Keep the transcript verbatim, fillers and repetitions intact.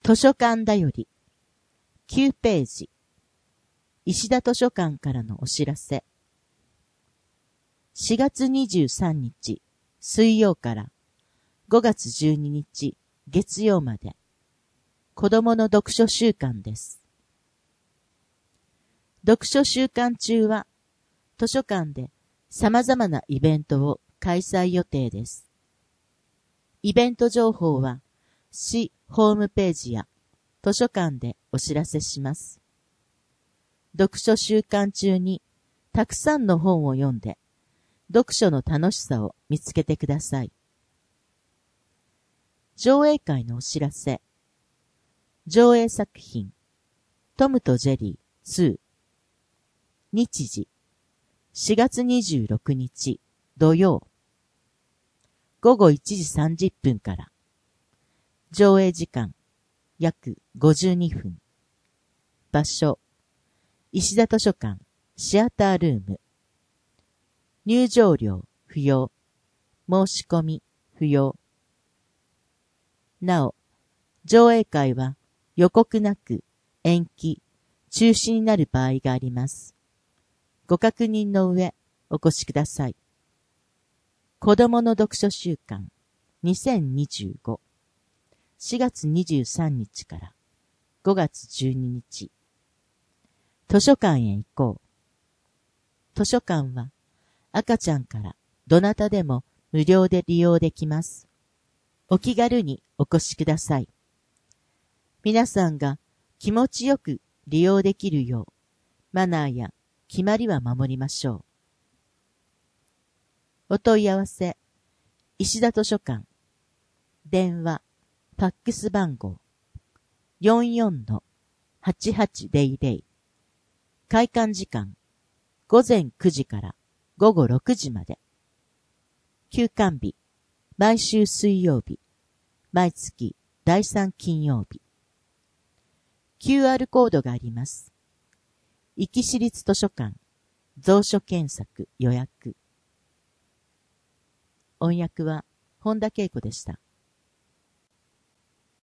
図書館だよりきゅうページ、石田図書館からのお知らせ。しがつにじゅうさんにち水曜からごがつじゅうににち月曜まで子どもの読書週間です。読書週間中は図書館で様々なイベントを開催予定です。イベント情報は市ホームページや図書館でお知らせします。読書週間中にたくさんの本を読んで読書の楽しさを見つけてください。上映会のお知らせ。上映作品トムとジェリーツー。日時しがつにじゅうろくにち土曜ごごいちじさんじゅっぷんから。上映時間約ごじゅうにふん。場所石田図書館シアタールーム。入場料不要。申し込み不要。なお、上映会は予告なく延期、中止になる場合があります。ご確認の上お越しください。子どもの読書週間にせんにじゅうごしがつにじゅうさんにちからごがつじゅうににち。図書館へ行こう。図書館は赤ちゃんからどなたでも無料で利用できます。お気軽にお越しください。皆さんが気持ちよく利用できるよう、マナーや決まりは守りましょう。お問い合わせ、石田図書館。電話、ファックス番号、よんよんのはちはちぜろぜろ。開館時間、ごぜんくじからごごろくじまで。休館日、毎週水曜日、毎月だいさん金曜日。キューアール コードがあります。壱岐市立図書館、蔵書検索予約。音訳は本田恵子でした。